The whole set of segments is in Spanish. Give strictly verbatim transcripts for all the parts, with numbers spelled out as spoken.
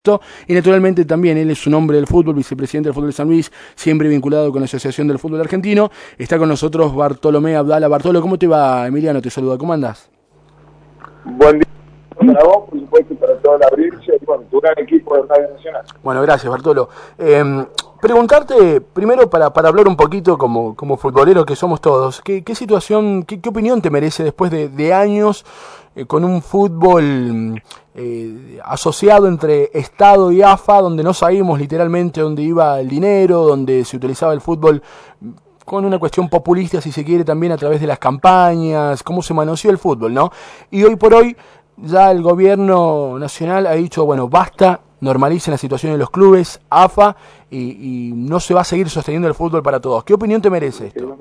Y naturalmente también él es un hombre del fútbol, vicepresidente del fútbol de San Luis, siempre vinculado con la Asociación del Fútbol Argentino. Está con nosotros Bartolomé Abdala. Bartolo, ¿cómo te va? Emiliano te saluda, ¿cómo andás? Buen día para vos, por supuesto, para toda la audiencia y bueno, tu gran equipo de Radio Nacional. Bueno, gracias Bartolo. Eh, preguntarte primero para, para hablar un poquito como, como futbolero que somos todos, ¿qué, qué situación, qué, qué opinión te merece después de, de años eh, con un fútbol eh, asociado entre Estado y A F A, donde no sabíamos literalmente dónde iba el dinero, donde se utilizaba el fútbol con una cuestión populista, si se quiere, también a través de las campañas, cómo se manoseó el fútbol, ¿no? Y hoy por hoy ya el gobierno nacional ha dicho, bueno, basta, normalicen la situación en los clubes, A F A, y, y no se va a seguir sosteniendo el fútbol para todos. ¿Qué opinión te merece esto?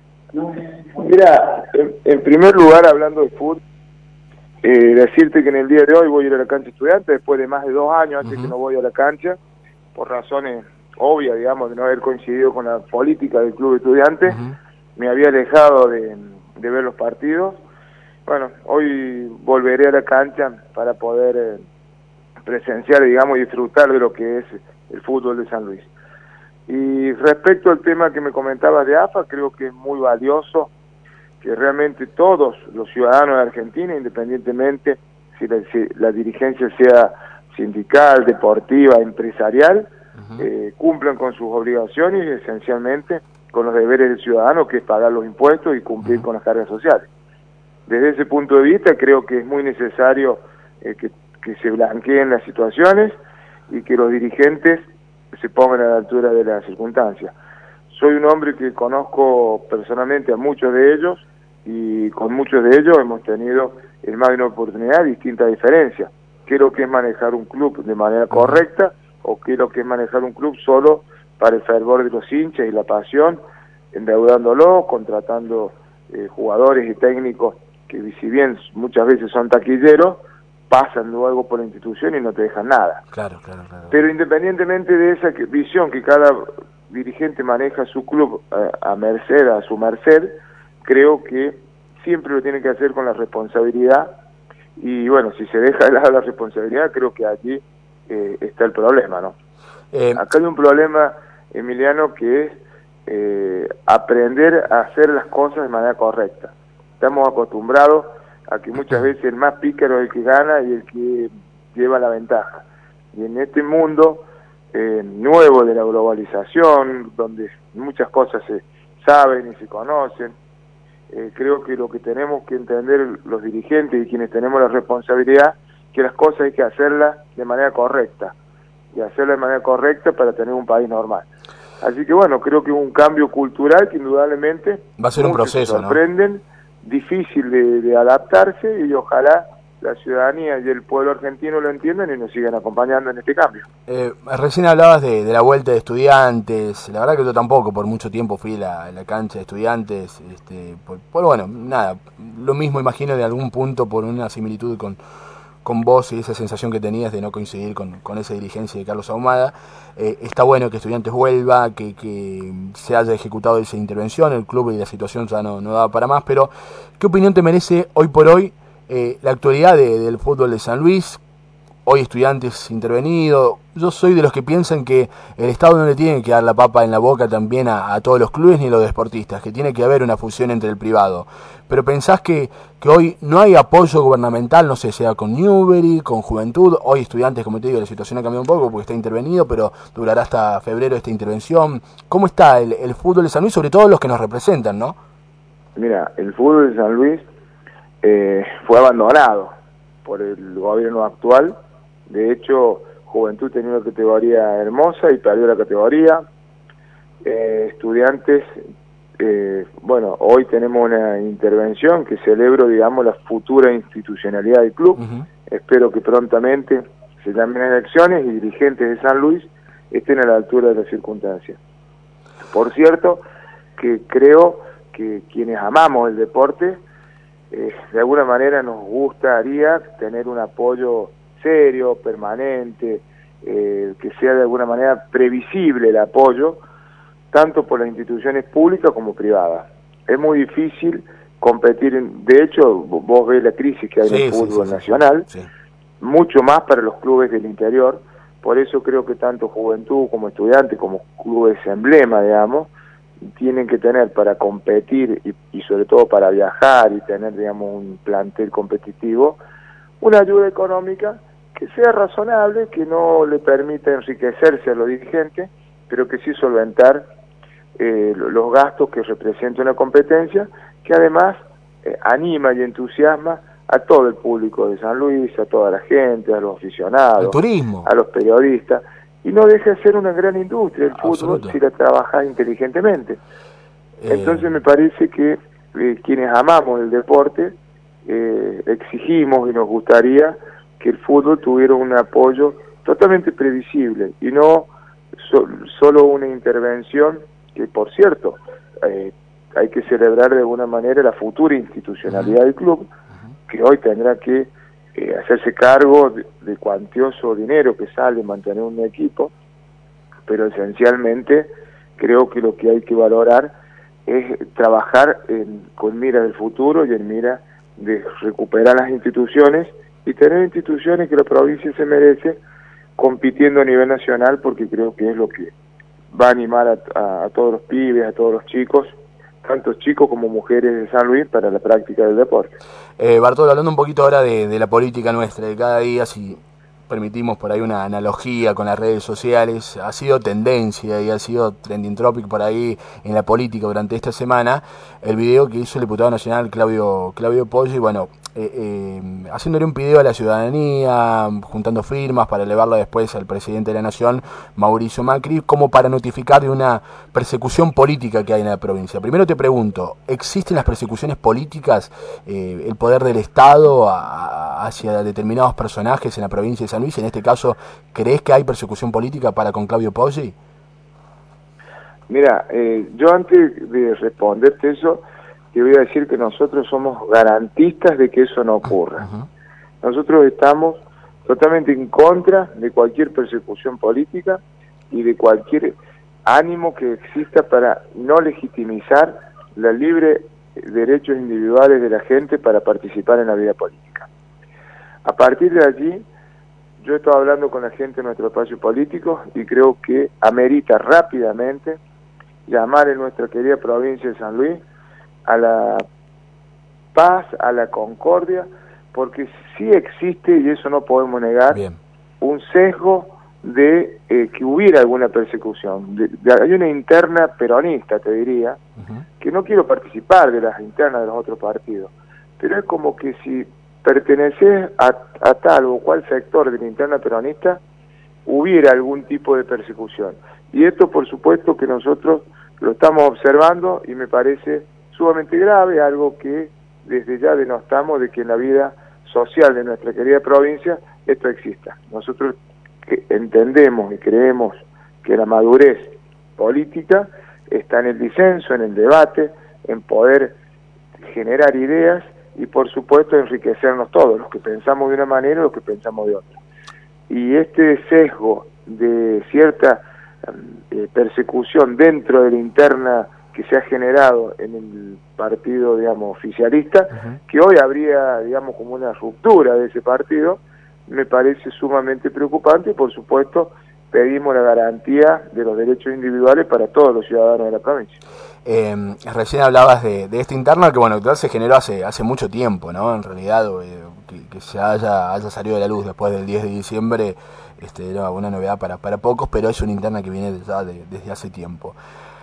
Mira, en, en primer lugar, hablando de fútbol, eh, decirte que en el día de hoy voy a ir a la cancha estudiante, después de más de dos años antes uh-huh. que no voy a la cancha, por razones obvias, digamos, de no haber coincidido con la política del club estudiante, uh-huh. me había alejado de, de ver los partidos. Bueno, hoy volveré a la cancha para poder eh, presenciar, digamos, y disfrutar de lo que es el fútbol de San Luis. Y respecto al tema que me comentabas de A F A, creo que es muy valioso que realmente todos los ciudadanos de Argentina, independientemente si la, si la dirigencia sea sindical, deportiva, empresarial, uh-huh. eh, cumplan con sus obligaciones y esencialmente con los deberes del ciudadano, que es pagar los impuestos y cumplir uh-huh. con las cargas sociales. Desde ese punto de vista creo que es muy necesario eh, que, que se blanqueen las situaciones y que los dirigentes se pongan a la altura de las circunstancias. Soy un hombre que conozco personalmente a muchos de ellos y con muchos de ellos hemos tenido en más de una oportunidad distintas diferencias. ¿Qué es lo que es manejar un club de manera correcta o qué es lo que es manejar un club solo para el fervor de los hinchas y la pasión, endeudándolo, contratando eh, jugadores y técnicos que si bien muchas veces son taquilleros, pasan luego por la institución y no te dejan nada. Claro, claro, claro. Pero independientemente de esa que, visión que cada dirigente maneja su club a, a merced, a su merced, creo que siempre lo tiene que hacer con la responsabilidad y bueno, si se deja de lado la responsabilidad, creo que allí eh, está el problema, ¿no? Eh, Acá hay un problema, Emiliano, que es eh, aprender a hacer las cosas de manera correcta. Estamos acostumbrados a que muchas veces el más pícaro es el que gana y el que lleva la ventaja. Y en este mundo eh, nuevo de la globalización, donde muchas cosas se saben y se conocen, eh, creo que lo que tenemos que entender los dirigentes y quienes tenemos la responsabilidad, que las cosas hay que hacerlas de manera correcta, y hacerlas de manera correcta para tener un país normal. Así que bueno, creo que es un cambio cultural que indudablemente va a ser un proceso, se sorprenden, ¿no? Difícil de, de adaptarse y ojalá la ciudadanía y el pueblo argentino lo entiendan y nos sigan acompañando en este cambio. Eh, recién hablabas de, de la vuelta de Estudiantes. La verdad que yo tampoco por mucho tiempo fui a la, a la cancha de Estudiantes, este, por, por bueno, nada, lo mismo imagino de algún punto por una similitud con con vos y esa sensación que tenías de no coincidir con, con esa dirigencia de Carlos Ahumada. Eh, está bueno que Estudiantes vuelva, que, que se haya ejecutado esa intervención, el club y la situación ya no, no daba para más, pero ¿qué opinión te merece hoy por hoy eh, la actualidad de, del fútbol de San Luis? Hoy Estudiantes intervenido. Yo soy de los que piensan que el Estado no le tiene que dar la papa en la boca también a, a todos los clubes ni a los deportistas, que tiene que haber una fusión entre el privado. Pero pensás que, que hoy no hay apoyo gubernamental, no sé, sea con Newbery, con Juventud. Hoy Estudiantes, como te digo, la situación ha cambiado un poco porque está intervenido, pero durará hasta febrero esta intervención. ¿Cómo está el, el fútbol de San Luis, sobre todo los que nos representan, no? Mira, el fútbol de San Luis eh, fue abandonado por el gobierno actual. De hecho, Juventud tenía una categoría hermosa y perdió la categoría. Eh, estudiantes, eh, bueno, hoy tenemos una intervención que celebro, digamos, la futura institucionalidad del club. Uh-huh. Espero que prontamente se llamen elecciones y dirigentes de San Luis estén a la altura de las circunstancias. Por cierto, que creo que quienes amamos el deporte, eh, de alguna manera nos gustaría tener un apoyo serio, permanente, eh, que sea de alguna manera previsible el apoyo, tanto por las instituciones públicas como privadas. Es muy difícil competir, en, de hecho, vos ves la crisis que hay sí, en el fútbol sí, sí, nacional, sí, sí. mucho más para los clubes del interior, Por eso creo que tanto Juventud como Estudiantes, como clubes emblema, digamos, tienen que tener para competir y, y sobre todo para viajar y tener, digamos, un plantel competitivo, una ayuda económica que sea razonable, que no le permita enriquecerse a los dirigentes, pero que sí solventar eh, los gastos que representa una competencia, que además eh, anima y entusiasma a todo el público de San Luis, a toda la gente, a los aficionados, el turismo, a los periodistas, y no deja de ser una gran industria el fútbol si la trabajas inteligentemente. Eh... Entonces me parece que eh, quienes amamos el deporte eh, exigimos y nos gustaría que el fútbol tuviera un apoyo totalmente previsible y no so, solo una intervención que, por cierto, eh, hay que celebrar de alguna manera la futura institucionalidad uh-huh. del club, uh-huh. que hoy tendrá que eh, hacerse cargo de, de cuantioso dinero que sale mantener un equipo, pero esencialmente creo que lo que hay que valorar es trabajar en, con mira del futuro y en mira de recuperar las instituciones y tener instituciones que la provincia se merece compitiendo a nivel nacional, porque creo que es lo que va a animar a, a, a todos los pibes, a todos los chicos, tanto chicos como mujeres de San Luis, para la práctica del deporte. Eh, Bartolo, hablando un poquito ahora de, de la política nuestra, de cada día, si permitimos por ahí una analogía con las redes sociales, ha sido tendencia y ha sido trending topic por ahí en la política durante esta semana, el video que hizo el diputado nacional Claudio, Claudio Poggi, bueno, eh, eh, haciéndole un video a la ciudadanía, juntando firmas para elevarlo después al presidente de la Nación, Mauricio Macri, como para notificar de una persecución política que hay en la provincia. Primero te pregunto, ¿existen las persecuciones políticas, eh, el poder del Estado a, a, hacia determinados personajes en la provincia de San Luis? En este caso, ¿crees que hay persecución política para con Claudio Poggi? Mira, eh, yo antes de responderte eso, te voy a decir que nosotros somos garantistas de que eso no ocurra. Uh-huh. Nosotros estamos totalmente en contra de cualquier persecución política y de cualquier ánimo que exista para no legitimizar los libres derechos individuales de la gente para participar en la vida política. A partir de allí, yo he estado hablando con la gente de nuestro espacio político y creo que amerita rápidamente llamar en nuestra querida provincia de San Luis a la paz, a la concordia, porque sí existe, y eso no podemos negar, Bien. un sesgo de eh, que hubiera alguna persecución. De, de, hay una interna peronista, te diría, uh-huh. que no quiero participar de las internas de los otros partidos, pero es como que si perteneces a, a tal o cual sector de la interna peronista, hubiera algún tipo de persecución. Y esto, por supuesto, que nosotros lo estamos observando y me parece sumamente grave, algo que desde ya denostamos de que en la vida social de nuestra querida provincia esto exista. Nosotros que entendemos y creemos que la madurez política está en el disenso, en el debate, en poder generar ideas y por supuesto enriquecernos todos, los que pensamos de una manera y los que pensamos de otra. Y este sesgo de cierta eh, persecución dentro de la interna que se ha generado en el partido, digamos, oficialista, uh-huh. que hoy habría, digamos, como una ruptura de ese partido, me parece sumamente preocupante y, por supuesto, pedimos la garantía de los derechos individuales para todos los ciudadanos de la provincia. Eh, recién hablabas de, de esta interna que, bueno, que se generó hace hace mucho tiempo, ¿no? En realidad, eh, que, que se haya, haya salido a la luz después del diez de diciembre, este, era una novedad para, para pocos, pero es una interna que viene ya de, desde hace tiempo.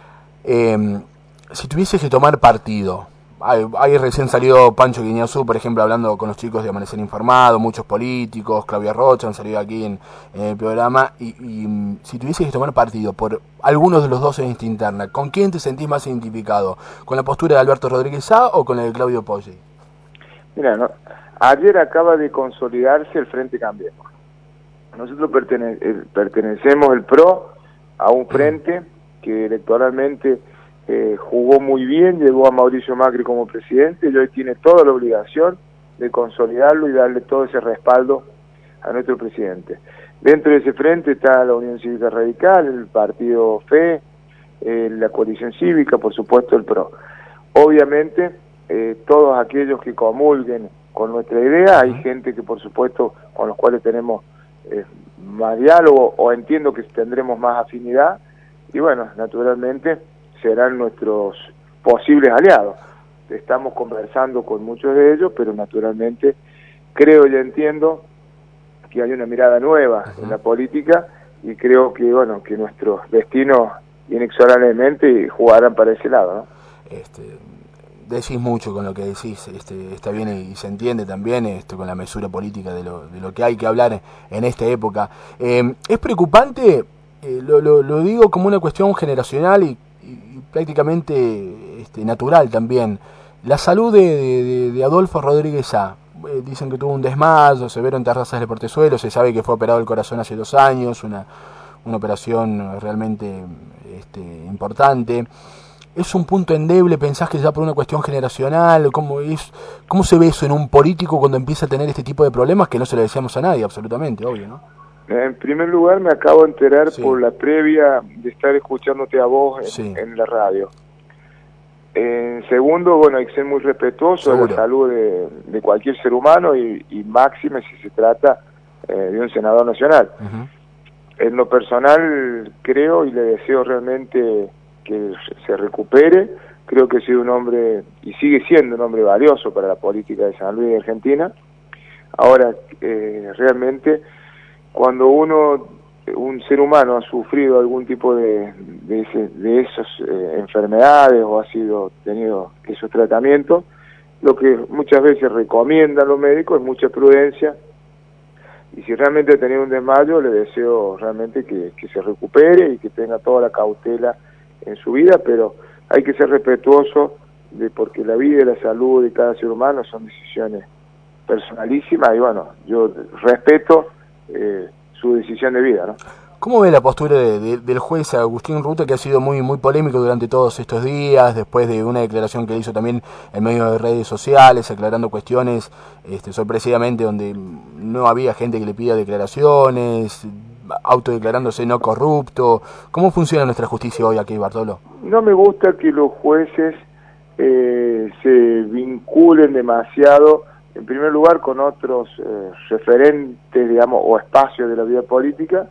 Eh, si tuvieses que tomar partido, hay, hay recién salido Pancho Guiñazú, por ejemplo, hablando con los chicos de Amanecer Informado, muchos políticos, Claudia Rocha han salido aquí en, en el programa, y, y si tuvieses que tomar partido por algunos de los dos en esta interna, ¿con quién te sentís más identificado? ¿Con la postura de Alberto Rodríguez Sá o con la de Claudio Poggi? Mira, no, ayer acaba de consolidarse el Frente Cambiemos. Nosotros pertene eh, pertenecemos el P R O a un frente que electoralmente eh, jugó muy bien, llegó a Mauricio Macri como presidente y hoy tiene toda la obligación de consolidarlo y darle todo ese respaldo a nuestro presidente. Dentro de ese frente está la Unión Cívica Radical, el Partido F E, eh, la Coalición Cívica, por supuesto el P R O. Obviamente, eh, todos aquellos que comulguen con nuestra idea, hay gente que por supuesto con los cuales tenemos eh, más diálogo, o entiendo que tendremos más afinidad, y bueno, naturalmente serán nuestros posibles aliados. Estamos conversando con muchos de ellos, pero naturalmente creo y entiendo que hay una mirada nueva uh-huh. en la política, y creo que bueno que nuestros destinos inexorablemente jugarán para ese lado, ¿no? Este, decís mucho con lo que decís, este, está bien y se entiende también esto con la mesura política de lo, de lo que hay que hablar en esta época. Eh, es preocupante, eh, lo, lo, lo digo como una cuestión generacional y, y prácticamente este, natural también, la salud de, de, de Adolfo Rodríguez Sá. Eh, dicen que tuvo un desmayo severo en Terrazas de Portezuelo, se sabe que fue operado el corazón hace dos años, una, una operación realmente este, importante. ¿Es un punto endeble? ¿Pensás que ya por una cuestión generacional? ¿Cómo es, cómo se ve eso en un político cuando empieza a tener este tipo de problemas que no se lo deseamos a nadie, absolutamente, obvio, ¿no? En primer lugar, me acabo de enterar sí. por la previa de estar escuchándote a vos en, sí. en la radio. En segundo, bueno, hay que ser muy respetuoso Seguro. de la salud de, de cualquier ser humano y, y máxime si se trata eh, de un senador nacional. Uh-huh. En lo personal, creo y le deseo realmente que se recupere. Creo que ha sido un hombre, y sigue siendo un hombre valioso para la política de San Luis de Argentina. Ahora, eh, realmente, cuando uno, un ser humano ha sufrido algún tipo de, de, ese, de esas eh, enfermedades o ha sido tenido esos tratamientos, lo que muchas veces recomiendan los médicos es mucha prudencia, y si realmente ha tenido un desmayo, le deseo realmente que, que se recupere y que tenga toda la cautela en su vida, pero hay que ser respetuoso de porque la vida y la salud de cada ser humano son decisiones personalísimas, y bueno, yo respeto eh, su decisión de vida, ¿no? ¿Cómo ve la postura de, de, del juez Agustín Rute, que ha sido muy muy polémico durante todos estos días, después de una declaración que él hizo también en medio de redes sociales, aclarando cuestiones este, sorpresivamente donde no había gente que le pida declaraciones, autodeclarándose no corrupto? ¿Cómo funciona nuestra justicia hoy aquí, Bartolo? No me gusta que los jueces eh, se vinculen demasiado, en primer lugar, con otros eh, referentes, digamos, o espacios de la vida política,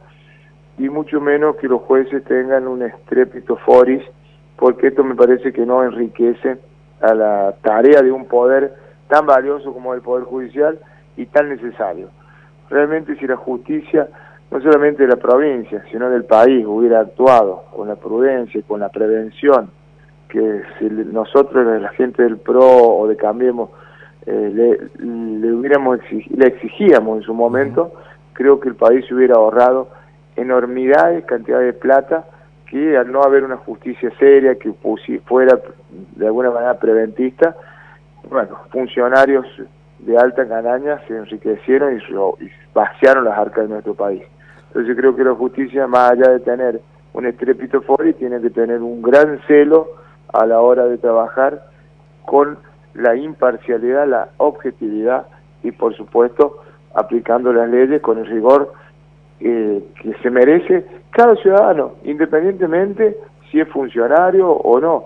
y mucho menos que los jueces tengan un estrépito foris, porque esto me parece que no enriquece a la tarea de un poder tan valioso como el Poder Judicial y tan necesario. Realmente, si la justicia, no solamente de la provincia, sino del país, hubiera actuado con la prudencia y con la prevención, que si nosotros, la gente del P R O o de Cambiemos, eh, le, le hubiéramos exig- le exigíamos en su momento, uh-huh. creo que el país se hubiera ahorrado enormidades, cantidades de plata, que al no haber una justicia seria, que fuera de alguna manera preventista, bueno, funcionarios de alta canaña se enriquecieron y, y vaciaron las arcas de nuestro país. Entonces creo que la justicia, más allá de tener un estrépito fuerte, tiene que tener un gran celo a la hora de trabajar con la imparcialidad, la objetividad y por supuesto aplicando las leyes con el rigor eh, que se merece cada ciudadano, independientemente si es funcionario o no.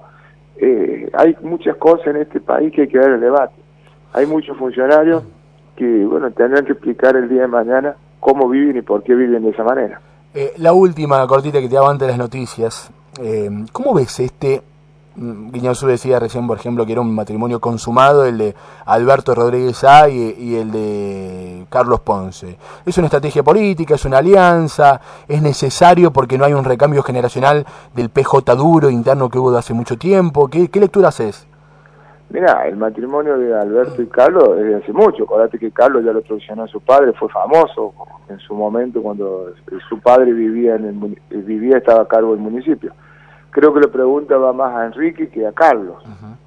Eh, hay muchas cosas en este país que hay que dar el debate. Hay muchos funcionarios que bueno tendrán que explicar el día de mañana cómo viven y por qué viven de esa manera. Eh, la última cortita que te hago antes de las noticias. Eh, ¿Cómo ves este? Guiñazú decía recién, por ejemplo, que era un matrimonio consumado, el de Alberto Rodríguez Sá y, y el de Carlos Ponce. ¿Es una estrategia política? ¿Es una alianza? ¿Es necesario porque no hay un recambio generacional del P J duro interno que hubo de hace mucho tiempo? ¿Qué, qué lectura haces? Mira, el matrimonio de Alberto y Carlos es de hace mucho. Acordate que Carlos ya lo traicionó a su padre, fue famoso en su momento cuando su padre vivía en el vivía estaba a cargo del municipio. Creo que la pregunta va más a Enrique que a Carlos. Uh-huh.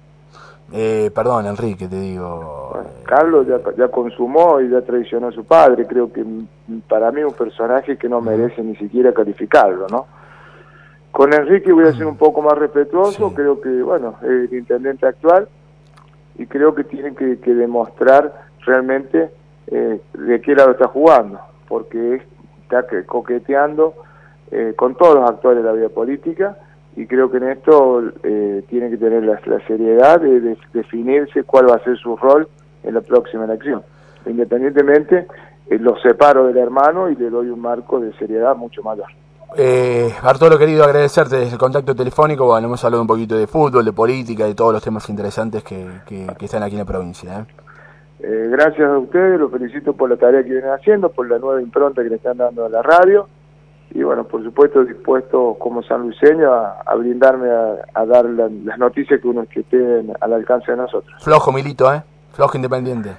eh, perdón, Enrique, te digo. Bueno, Carlos ya, ya consumó y ya traicionó a su padre. Creo que para mí es un personaje que no merece ni siquiera calificarlo, ¿no? Con Enrique voy a ser un poco más respetuoso. Sí. Creo que, bueno, es el intendente actual y creo que tiene que, que demostrar realmente eh, de qué lado está jugando, porque está coqueteando Eh, con todos los actores de la vida política, y creo que en esto eh, tiene que tener la, la seriedad de, de definirse cuál va a ser su rol en la próxima elección. Independientemente eh, lo separo del hermano y le doy un marco de seriedad mucho mayor. Eh, Bartolo, querido, agradecerte el contacto telefónico. Bueno, hemos hablado un poquito de fútbol, de política, de todos los temas interesantes que, que, que están aquí en la provincia. ¿eh? Eh, gracias a ustedes, los felicito por la tarea que vienen haciendo, por la nueva impronta que le están dando a la radio. Y bueno, por supuesto, dispuesto como sanluiseño a, a brindarme a, a dar la, las noticias que uno que estén al alcance de nosotros. Flojo, Milito, ¿eh? Flojo Independiente.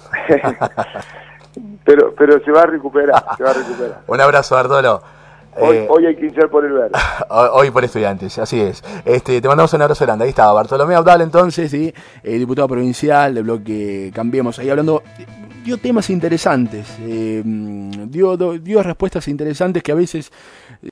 pero pero se va a recuperar, se va a recuperar. Un abrazo, Bartolo. Hoy, eh, hoy hay que hinchar por el verde. Hoy por Estudiantes, así es. Este, te mandamos un abrazo grande. Ahí estaba Bartolomé Abdal, entonces, ¿sí? eh, diputado provincial del bloque Cambiemos, ahí hablando. Dio temas interesantes, eh, dio, dio respuestas interesantes que a veces